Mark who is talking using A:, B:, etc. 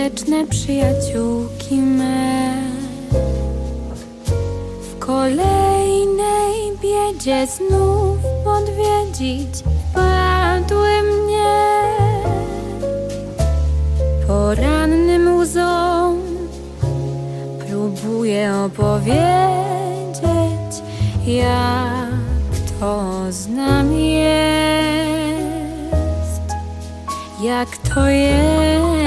A: Wieczne przyjaciółki me, w kolejnej biedzie znów odwiedzić padły mnie. Porannym łzom próbuję opowiedzieć, jak to z nami jest, jak to jest.